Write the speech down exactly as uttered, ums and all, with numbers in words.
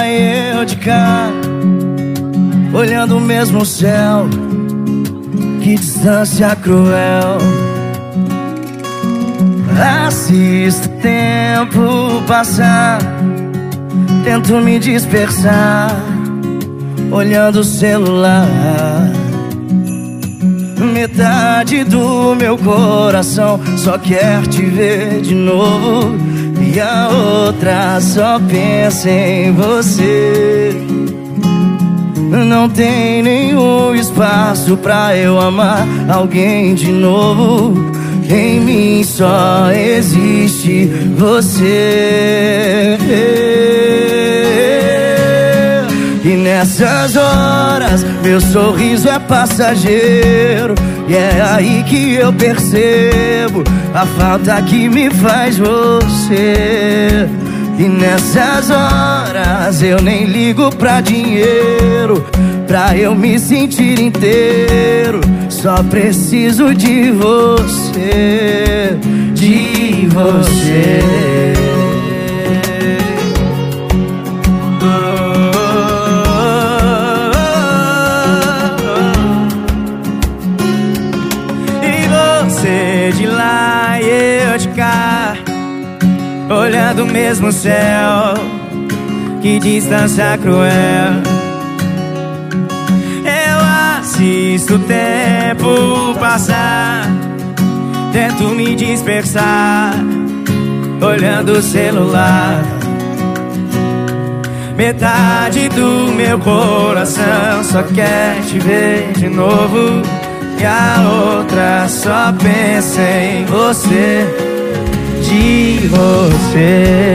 lá e eu de cá, olhando o mesmo céu. Que distância cruel. Assisto o tempo passar, tento me dispersar, olhando o celular. Metade do meu coração só quer te ver de novo, e a outra só pensa em você. Não tem nenhum espaço pra eu amar alguém de novo. Em mim só existe você. E nessas horas meu sorriso é passageiro, e é aí que eu percebo a falta que me faz você. E nessas horas eu nem ligo pra dinheiro, pra eu me sentir inteiro. Só preciso de você, de você. E você de lá e eu de cá, olhando o mesmo céu. Que distância cruel. Eu assisto o tempo passar, tento me dispersar, olhando o celular. Metade do meu coração só quer te ver de novo, e a outra só pensa em você, de você.